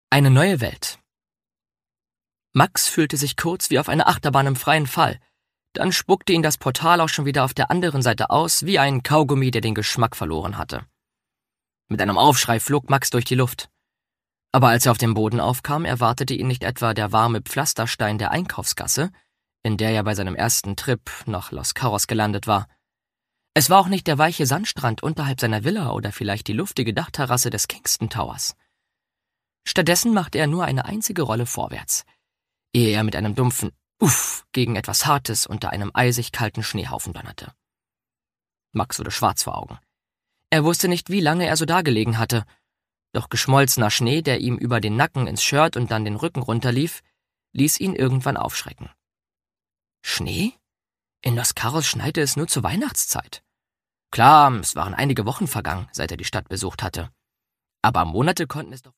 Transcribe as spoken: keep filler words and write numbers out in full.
Eine neue Welt. Max fühlte sich kurz wie auf einer Achterbahn im freien Fall. Dann spuckte ihn das Portal auch schon wieder auf der anderen Seite aus, wie ein Kaugummi, der den Geschmack verloren hatte. Mit einem Aufschrei flog Max durch die Luft. Aber als er auf dem Boden aufkam, erwartete ihn nicht etwa der warme Pflasterstein der Einkaufsgasse, in der er bei seinem ersten Trip nach Los Carros gelandet war. Es war auch nicht der weiche Sandstrand unterhalb seiner Villa oder vielleicht die luftige Dachterrasse des Kingston Towers. Stattdessen machte er nur eine einzige Rolle vorwärts, ehe er mit einem dumpfen Uff gegen etwas Hartes unter einem eisig kalten Schneehaufen donnerte. Max wurde schwarz vor Augen. Er wusste nicht, wie lange er so dagelegen hatte, doch geschmolzener Schnee, der ihm über den Nacken ins Shirt und dann den Rücken runterlief, ließ ihn irgendwann aufschrecken. Schnee? In Los Carros schneite es nur zur Weihnachtszeit. Klar, es waren einige Wochen vergangen, seit er die Stadt besucht hatte. Aber Monate konnten es doch